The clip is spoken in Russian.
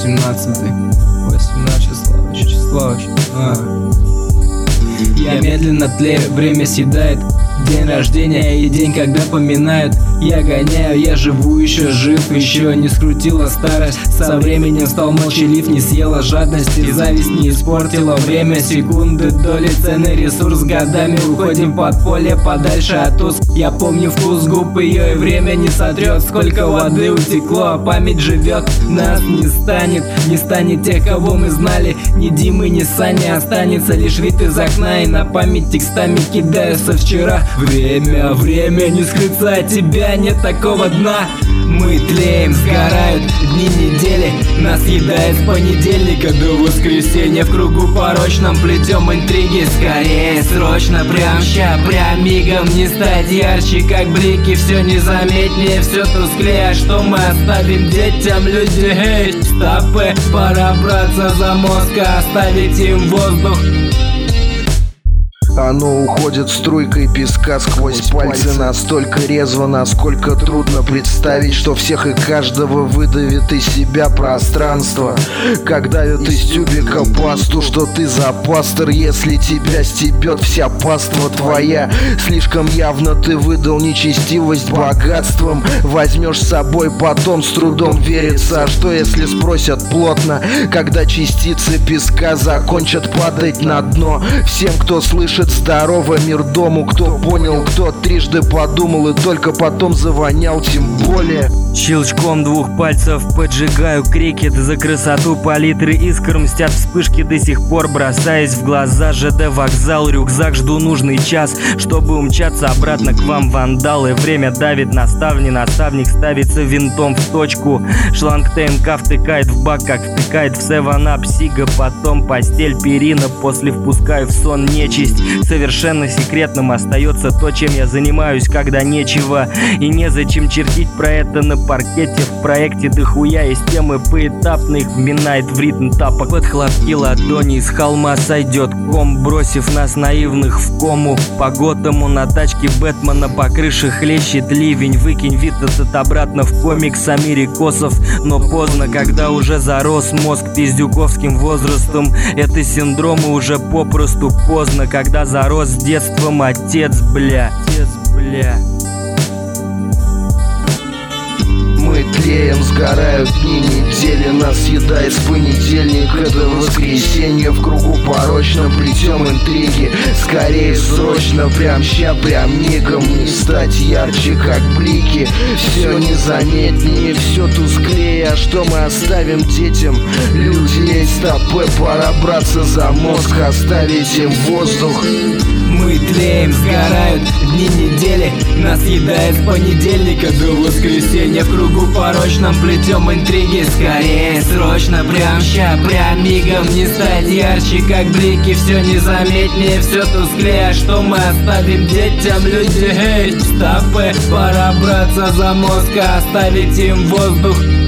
число. Я медленно тлею, время съедает. День рождения и день, когда поминают. Я гоняю, я живу, еще жив, еще не скрутила старость. Со временем стал молчалив, не съела жадность и зависть не испортила время. Секунды, доли, ценный ресурс, годами уходим под поле, подальше от уз. Я помню вкус губ ее, и время не сотрет. Сколько воды утекло, а память живет. Нас не станет тех, кого мы знали. Ни Димы, ни Сани, останется лишь вид из окна. И на память текстами кидаю со вчера. Время, не скрыться от тебя, нет такого дна. Мы тлеем, сгорают дни недели. Нас съедает с понедельника до воскресенья. В кругу порочном плетем интриги. Скорее, срочно, прям ща, прям мигом. Не стать ярче, как блики. Все незаметнее, все тусклее. А что мы оставим детям, люди? Эй, стопы, пора браться за мозг, оставить им воздух. Оно уходит струйкой песка сквозь пальцы настолько резво, насколько трудно представить, что всех и каждого выдавит из себя пространство. Как давит из тюбика пасту, что ты за пастор, если тебя стебет вся паства твоя. Слишком явно ты выдал нечестивость богатством. Возьмешь с собой потом, с трудом верится. А что если спросят плотно, когда частицы песка закончат падать на дно? Всем, кто слышит здорово, мир дому, кто понял, кто трижды подумал и только потом завонял, тем более. Щелчком двух пальцев поджигаю крикет. За красоту палитры искр мстят вспышки, до сих пор бросаясь в глаза. ЖД вокзал, рюкзак, жду нужный час, чтобы умчаться обратно к вам, вандалы. Время давит на ставни, наставник ставится винтом в точку. Шланг ТНК втыкает в бак, как втыкает в 7-Up Сига. Потом постель, перина, после впускаю в сон нечисть. Совершенно секретным остается то, чем я занимаюсь, когда нечего и незачем чертить про это на паркете. В проекте дохуя есть темы поэтапно, их вминает в ритм тапок. Под хлопки ладони с холма сойдет ком, бросив нас наивных в кому. По Готэму на тачке Бэтмена по крыше хлещет ливень. Выкинь вид этот обратно в комикс америкосов. Но поздно, когда уже зарос мозг пиздюковским возрастом. Это синдромы уже попросту поздно, когда зарос с детством отец, бля. Мы тлеем, сгорают дни недели. Нас съедает с понедельника до воскресенья. В кругу порочном плетем интриги. Скорее, срочно, прям ща, прям мигом. Не стать ярче, как блики. Все незаметнее, все тусклее. А что мы оставим детям? Людей, стопы, пора браться за мозг, оставить им воздух. Мы тлеем, сгорают дни недели. Нас съедает с понедельника до воскресенья. В кругу порочном плетем интриги. Скорее, срочно, прям ща, прям мигом. Не стать ярче, как блики. Все незаметнее, все тусклее. А что мы оставим детям, люди? Эй, стопы, пора браться за мозг, оставить им воздух.